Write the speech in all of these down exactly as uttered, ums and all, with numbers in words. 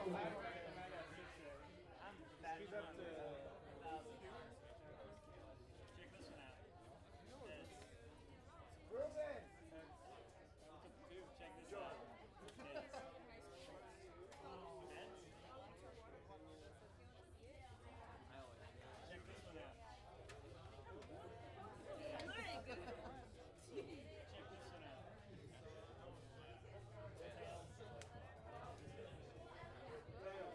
He's up to. Check this one out. It's, Ruben! two. Check this out. It's, heads. Check this one out. Check this one out. Tails.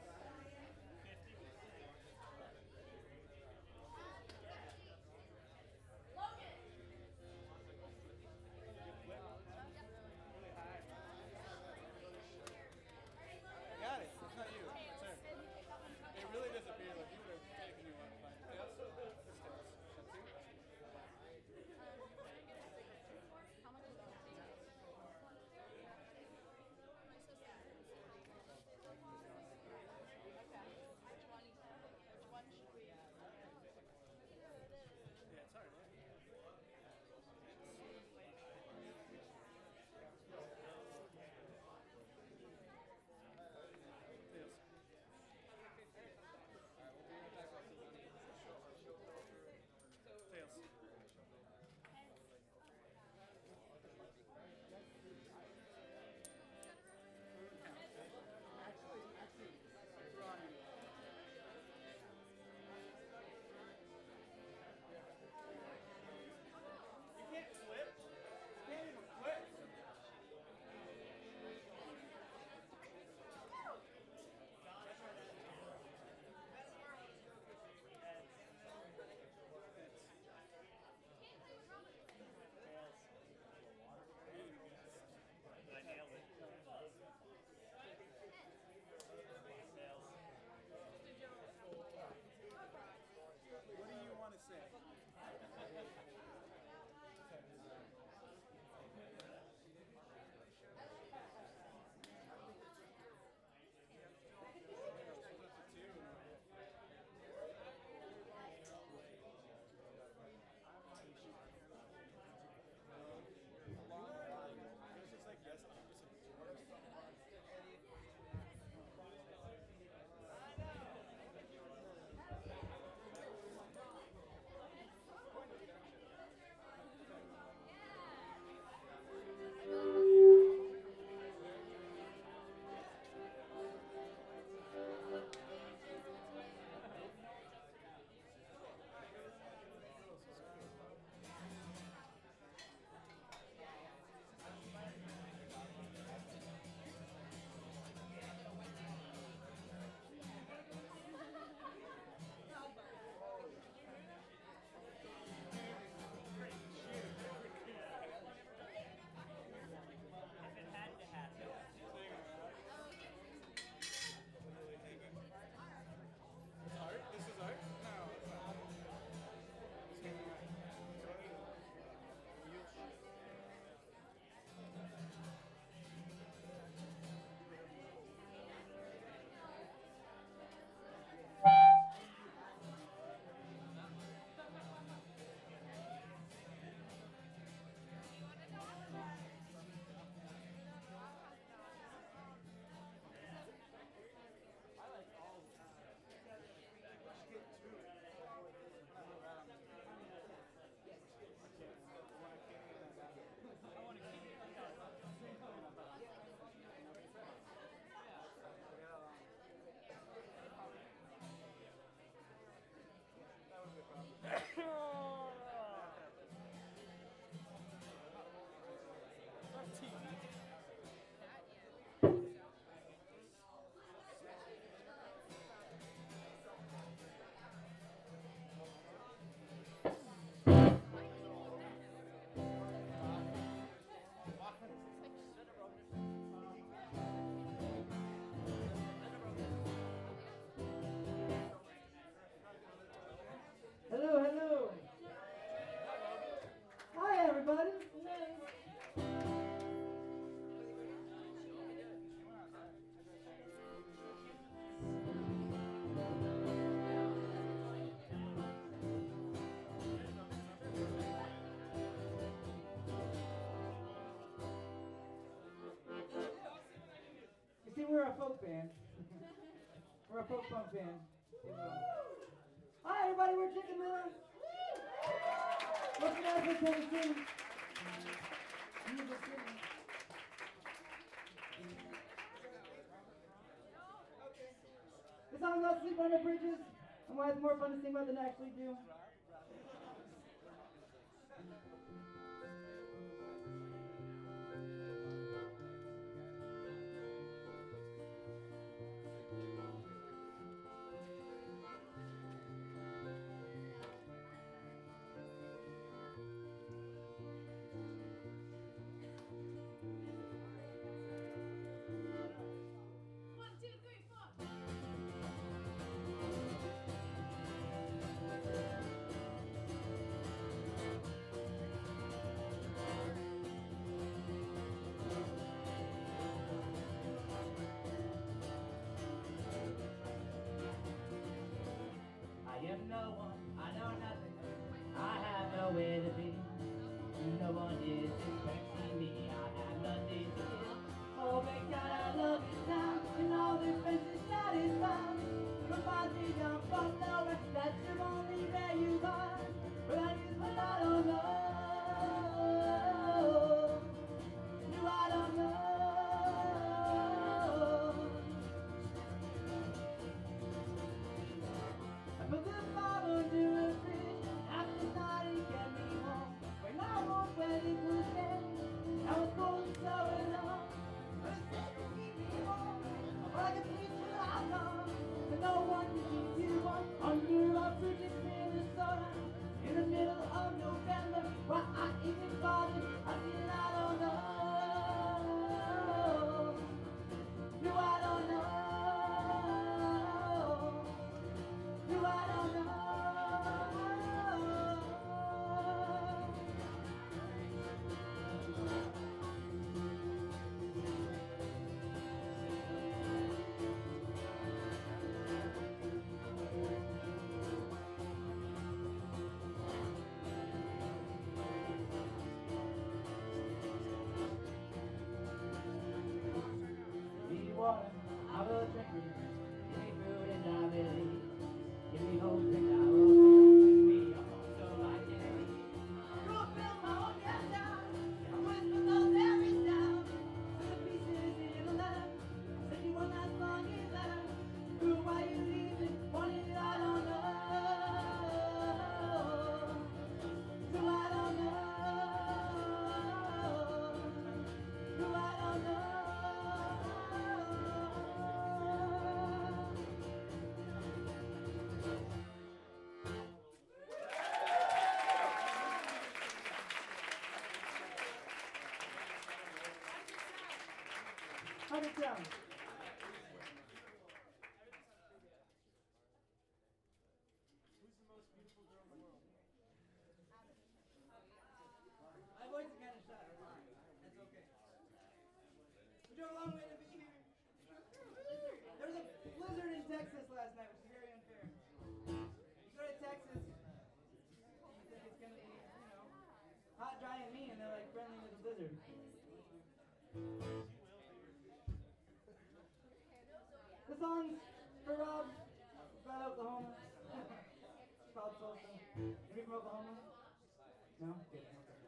a folk band. We're a folk punk band. Hi everybody, we're Chicken Little. What's the matter with Tennessee? Music City. This song's about sleep under bridges and why it's more fun to sing about than actually do. I am no one, I know nothing, I have nowhere to be. No one is expecting me, I have nothing to give. Oh, thank God I love you now, and all the fences satisfied. Reminds me I'm from nowhere, that you're only where you are. But I use what I don't know. You I don't know. I put the bottle to a fish, after night he get me home. When I woke when it was dead, I was cold and so alone. But it said to keep me warm, but I could sleep till I come. And no one can keep you warm under a frigid Minnesota. In the middle of November, why I even bothered, I feel I don't know. No, I don't know. No, I don't know. Give me water, I will drink it. Give me food and I will eat. Give me hope and I will feed me a home so I can eat. Go build my own gas down. I'm with those every sound. To the pieces in the left. Said you want that song is better. Who why you leaving? Wanted I don't know. So I don't know. No, I don't know. How'd it sound? My voice is kind of shot. That's okay. We drove a long way to be here. There was a blizzard in Texas last night, which is very unfair. You go to Texas, you think it's gonna be, you know, hot, dry, and mean, and they're like friendly with a blizzard. The song's for Rob, about Oklahoma. It's called Social. Are you from Oklahoma? No? Good.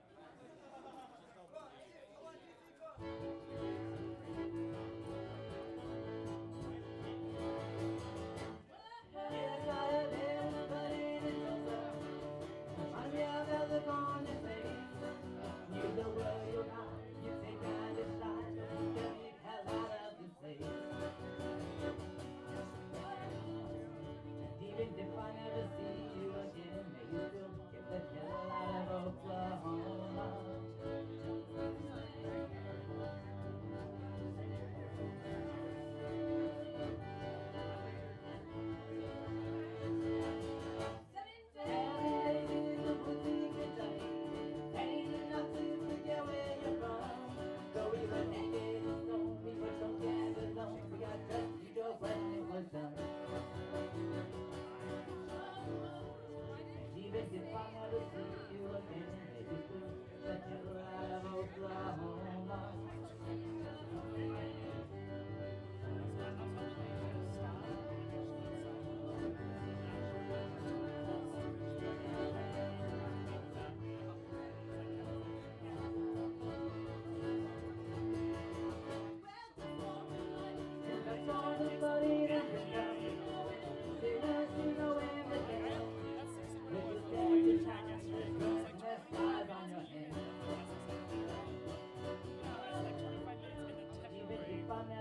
Yes, I have been, but it is over. Remind me of the look on your face. You the world you're not, you take kind of shine, you get me hell out of this place. And even if I never see you again, may you still get the hell out of Oklahoma.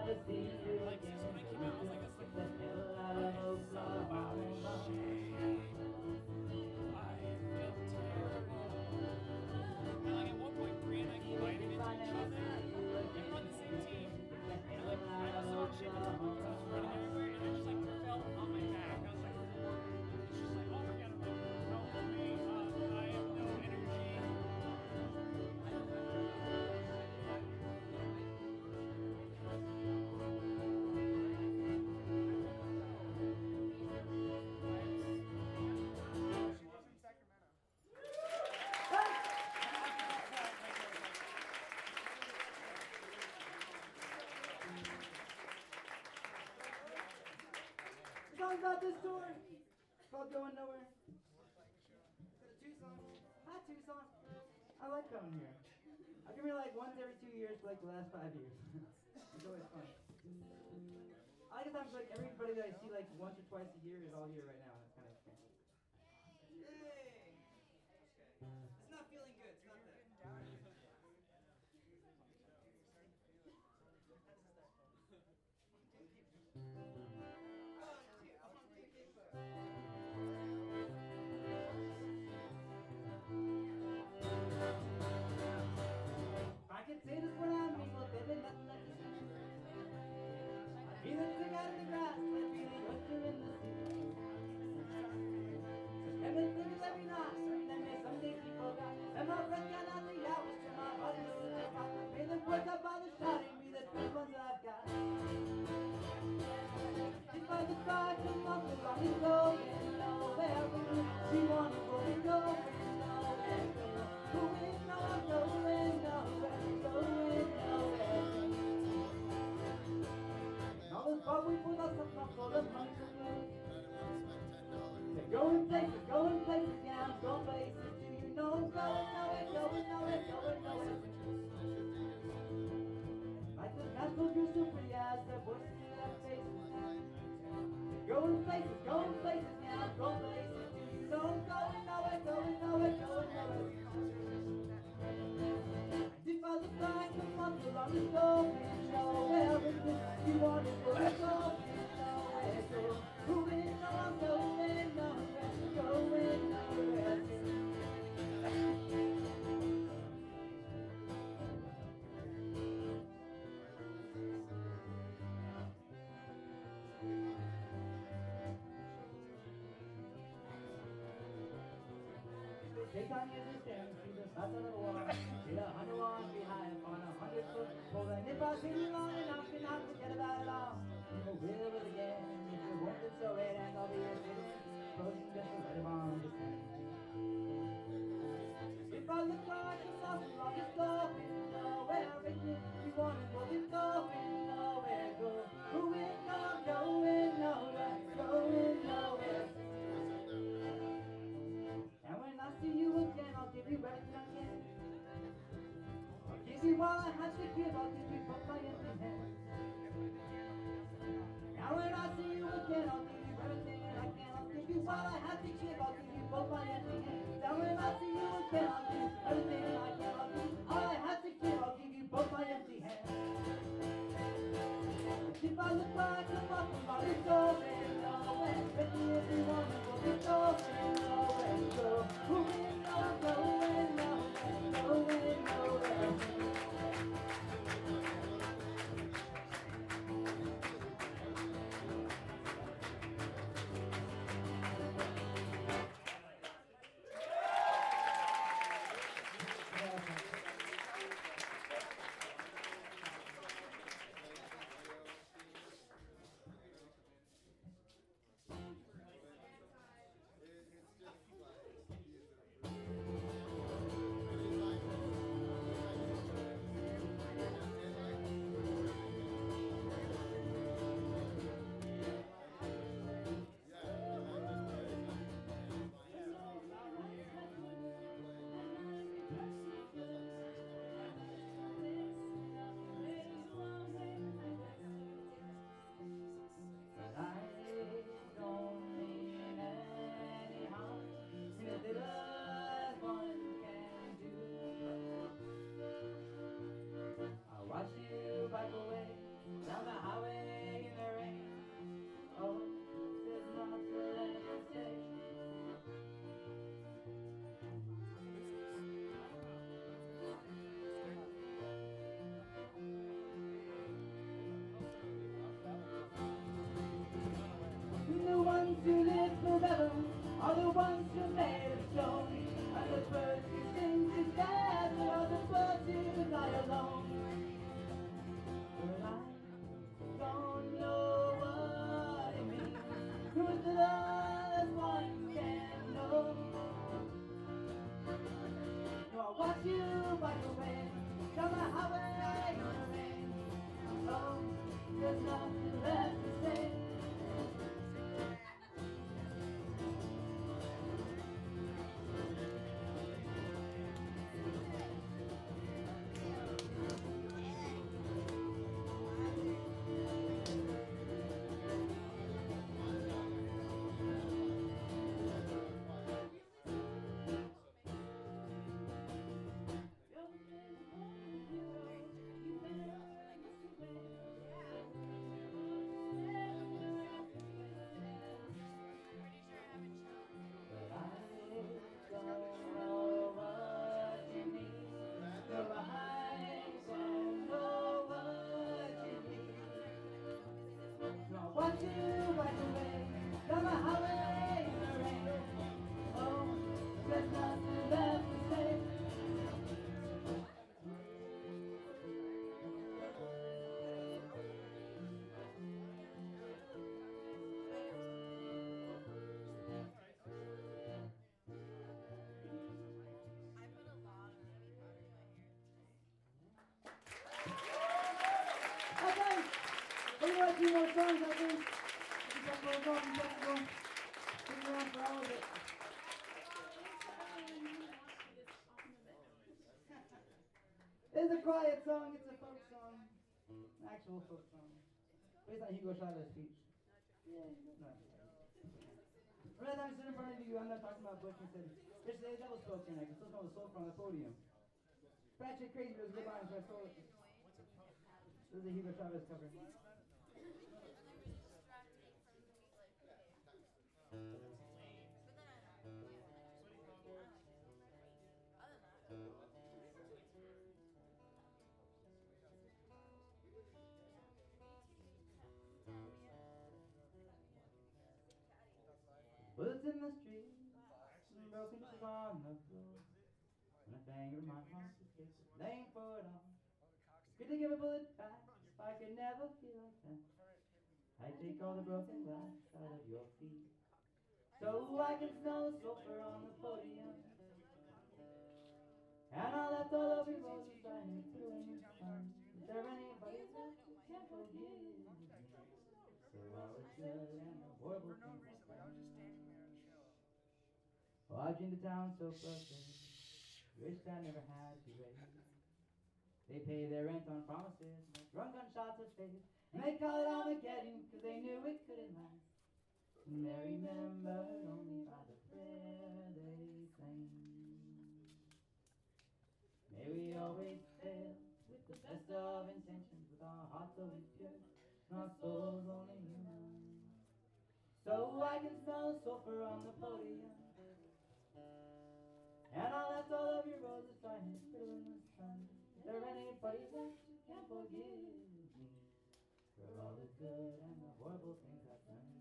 never see you Like, again. so when I came out, I was like, this Get the hell out of Oklahoma. I felt terrible. And like at one point, Bree and I collided into each other, and we're on the same team. And like I was so ashamed of because I was running everywhere, and I just like fell on my back. I was like, it's just like, oh my god, I'm like, help me, uh, I have no energy. The song's about this tour. It's called Going Nowhere. Go to Tucson. Hi, Tucson. I like coming here. I come here like once every two years for like the last five years. It's always fun. I like it times like everybody that I see like once or twice a year is all here right now. And it's kind of strange. Yay! It's not feeling good. It's not that. I can say this when I'm evil, baby, nothing like this. I feel it stick out of the grass, I feel the oyster in the sea. Everything is every night, then there's someday people got. And my breath got out the hours till my body was in the pot. May the words up by the shouting be the best ones I've got. If I could try to muscle, I'm just going nowhere. She wanna go and go and nowhere. Going nowhere, going nowhere, going nowhere. Now those bug we put us up on for the money to lose. They're going places, going places, yeah, I'm going places. Do you know I'm going nowhere, going nowhere, going nowhere. Like the gospel grew so pretty as their voices in their faces. Going places, going places, yeah, I'm going places. Do you know I'm going nowhere, going nowhere, going nowhere. If I look back a month, well, I'm just going nowhere. If you want to go, I'm going nowhere. So, moving on, I'm going nowhere, going nowhere. Take on your stand, see the size of the wall. Get a hundred walls behind on a hundred foot pole. And if I see you long enough, then I'll forget about it all. We'll live it again. If you want it so red, and I'll be a city. Closing just a red on the sand. If I look like a muscle, I'll just go nowhere. If you want to go, just go nowhere. Go, going nowhere, going nowhere, going nowhere. And when I see you again, I'll give you everything I can. I'll give you all I have to give, I'll give you both my empty hands. Now when I see you again, I'll give you everything I can. I'll give you all I have to give, I'll give you both my empty hands. Now when I see you again, I'll give you everything I can. I'll give you all I have to give, I'll give you both my empty hands. If I look like a muscle, I'll be going nowhere. But if you want to go, be going nowhere. Go, moving on, going nowhere, going nowhere. once you're made of stone, and the birds you sing together are the birds who die alone. But I don't know what it means. Who's the last one can know? No, I watch you bike away down the highway in the rain. Oh, there's nothing left to say. Watch you bike away down the highway in the rain. Oh, there's nothing left to say. Okay, we're gonna do more songs, I think. It's a couple of songs, festival. Stick around for all of it. It's a quiet song, it's a folk song. An actual folk song. Based on Hugo Chavez's speech. Yeah, no. Right now I'm sitting in front of you, I'm not talking about Bush and City. Yesterday, that was spoken, I can still smell the smoke from the podium. Batshit crazy, but it was good lines, so I stole it. This is a Hugo Chavez cover. Bullets in the street, broken pieces on the floor, and a finger in my heart is laying for it on. Good to give a bullet back, if I could never feel like that. I take all the broken glass out of your feet, so I can smell the sulfur on the podium. And I left all of your roses shining through in the sun. Is there anybody that you can't forgive? So all the good and the horrible things I've done. Oh, I dreamed the town so perfect, wished I never had to raise. They pay their rent on promises, drunk on shots of faith, and they call it Armageddon, cause they knew it couldn't last. And they're remembered only by the prayer they sang. May we always fail with the best of intentions, with our hearts always pure, and our souls only human. So I can smell the sulfur on the podium, and I left all of your roses shining through in the sun. Is there anybody that you can't forgive me for all the good and the horrible things I've done?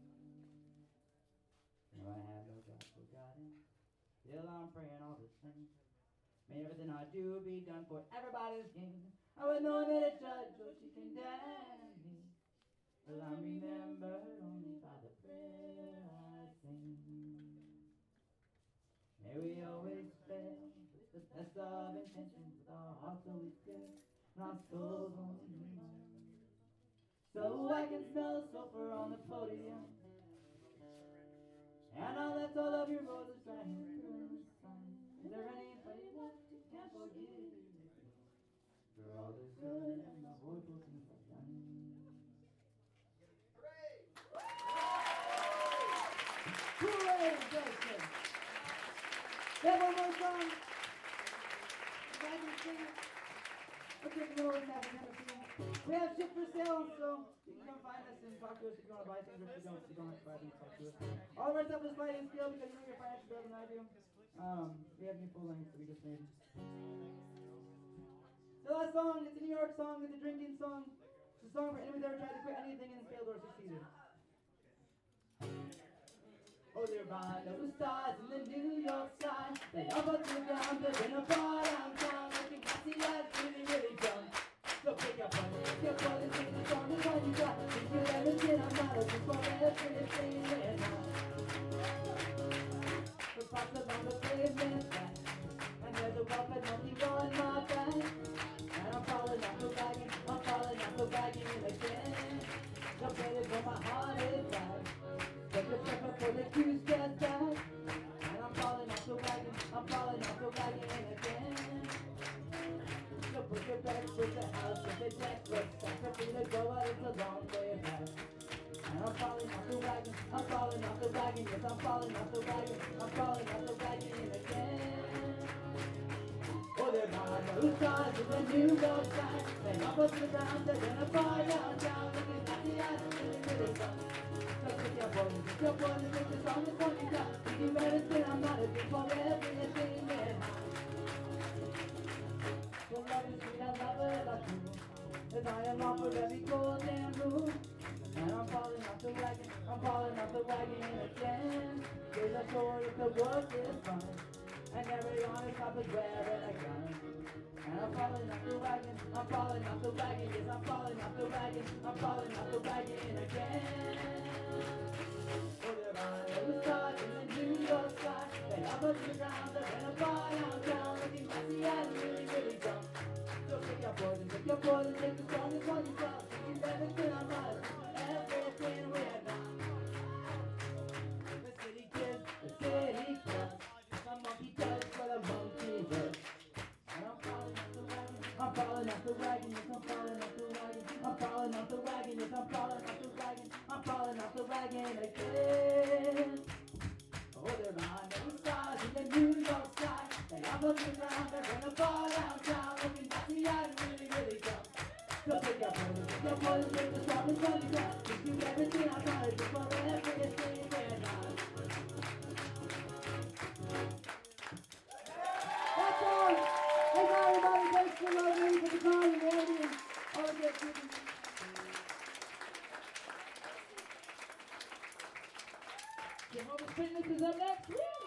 No, I have no God forgotten, still I'm praying all the same. May everything I do be done for everybody's gain. I would know that a judge or she condemn me, well, I'm remembered only by the prayer I sing. May we always fail with the best of intentions, with our hearts always pure, and our souls only human. So I can smell the sulfur on the podium, and I left all of your roses shining through in the sun. Is there anybody that you can't forgive for all the good and the horrible things I've done? Hooray! Hooray! Good, good. We have one more song. If I can sing it. I'll take a little bit of that. We have shit for sale, so you can come find us and talk to us if you want to buy things, or if you don't, you don't have to buy things, talk to us. All of our stuff is sliding steel because you know your financial better than I do. Um, we have new full length that we just made. The last song, it's a New York song, it's a drinking song. It's a song for anybody that ever tried to quit anything and failed or succeeded. Oh, there are no stars in the New York sky. They up on the ground, they're in a bar downtown. Looking classy, that's really, really dumb. So pick up on it, pick up on it, take the song is all you got. If you ever did, I'm not looking for everything right now. The spots along the pavement, and there's a weapon only on my back. And I'm falling off the wagon, I'm falling off the wagon again. The pain is where my heart is at. Take a step before the cues get back. And I'm falling off the wagon, I'm falling off the wagon again. So put your back with the house, with the deck, let's start to feel it go out, it's a long way back. And I'm falling off the wagon, I'm falling off the wagon, yes, I'm falling off the wagon, I'm falling off the wagon again. Oh, there are no stars in the New York sky. They up on the ground, they're in a bar downtown. Looking at the eyes, really, really fun. So pick your boy, pick your boy, and take the song is what you got. If you better say I'm not looking for everything in mind. So love is sweet, I love it, I do. As I am off for every golden rule. And I'm falling off the wagon, I'm falling off the wagon again. There's a story if the work is fun. And every honest cop is wearing a gun. And I'm falling off the wagon, I'm falling off the wagon, yes, I'm falling off the wagon, I'm falling off the wagon again. Oh, there are no stars in the New York sky. They up on the ground, they're in a bar downtown. Looking messy and really, really dumb. So pick your boys and pick your boys and take the strongest one you got. You better get on my everything we're done. The city kids, the city kids. The monkey does what a monkey does. And I'm falling off the wagon, I'm falling off the wagon, yes, I'm falling off the wagon, I'm falling off the wagon, yes, I'm falling off the wagon, I'm falling off the wagon again. Oh, there are no stars in the New York sky. They up on the ground, they're in a bar downtown. Looking happy and really, really dumb. So pick your boys, pick your boys, take the strongest one you got. If you everything I'm trying to do for everything we're not. That's all. Thanks everybody. Thanks for loving for the call and the audience. All the good people. Jehovah's Witnesses up next. Woo!